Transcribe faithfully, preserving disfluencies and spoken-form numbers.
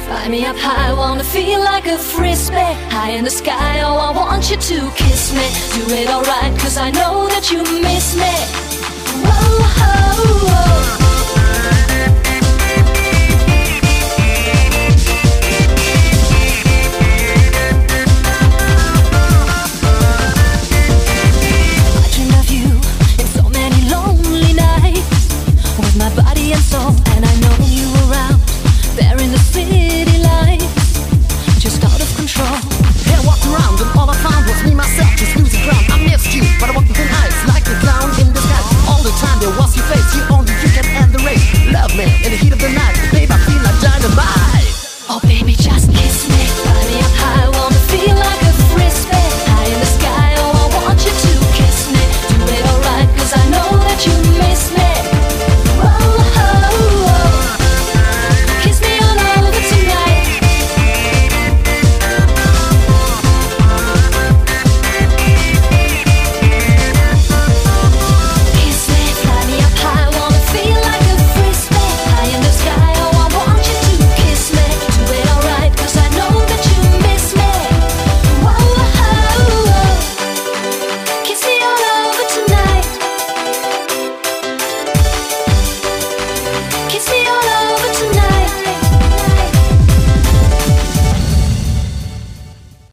Fly me up high, wanna feel like a frisbee. High in the sky, oh I want you to kiss me. Do it alright, cause I know that you miss me. Whoa, whoa, whoa.